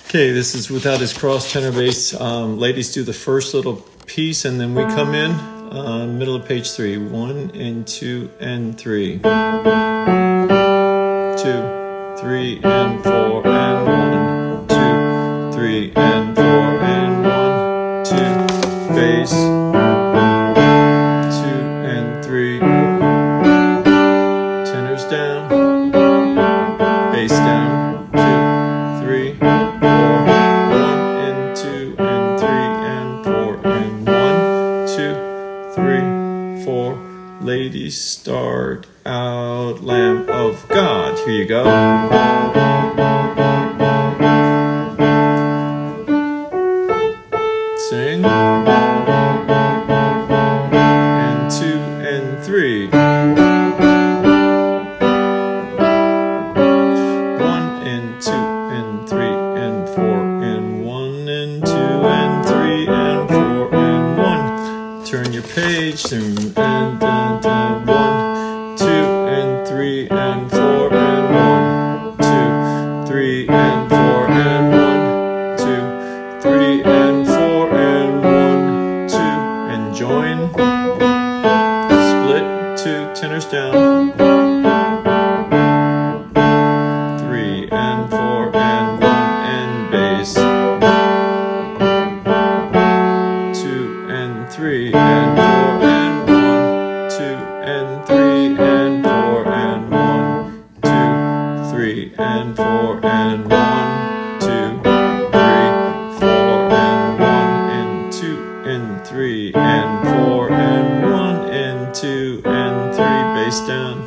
Okay, this is without his cross tenor bass. Ladies do the first little piece, and then we come in middle of page 3. 1 and 2 and 3. 2, 3 and 4 and 1. 2, 3 and 4 and 1, 2. Bass. 2 and 3. Tenors down. Bass down. 2, 3, 4. 1 and 2 and 3 and 4 and 1, 2, 3, 4. Ladies start out, Lamb of God. Here you go. Sing. And 2 and 3. 1 and 2 and 3 and 4 and 1 and 2 and 3 and 4 and 1. Turn your page and 1, 2 and 3 and 4 and 1, 2, 3 and 4 and 1, 2, 3 and 4 and 1, 2, and join. Split 2 tenors down. 3 and 4 and 1 and bass. 2 and 3 and 4 and 1, 2 and 3 and 4 and 1, 2, 3 and 4 and 1, 2, 3, 4 and 1 and 2 and 3 and 4 and 1 and 2 and 3. Bass down.